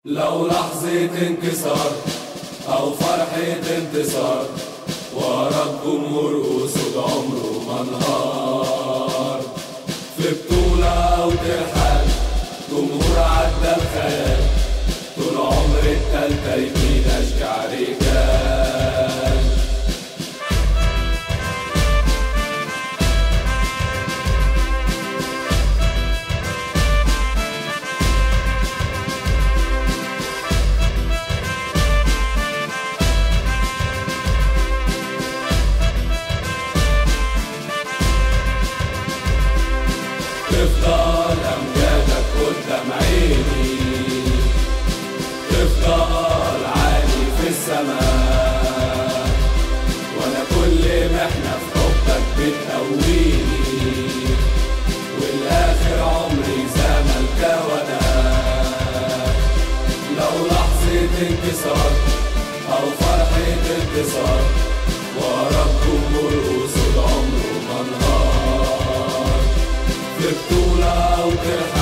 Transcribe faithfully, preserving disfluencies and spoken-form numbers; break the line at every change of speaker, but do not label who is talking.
لو لحظة انكسار أو فرحة انتصار ورا الجمهور أسود عمره ما انهار. في بطولة أو ترحال جمهور عدى الخيال، طول عمر التالتة يمين أشجع رجال. تفضل أمجادك قدام عيني، تفضل عالي في السماء، وأنا كل محنة في حبك بتقويني، والآخر عمري زملك وأنا. لو لحظة انكسار أو فرحة انتصار ورا الجمهور أسود عمره ما انهار. في بطولة أو ترحال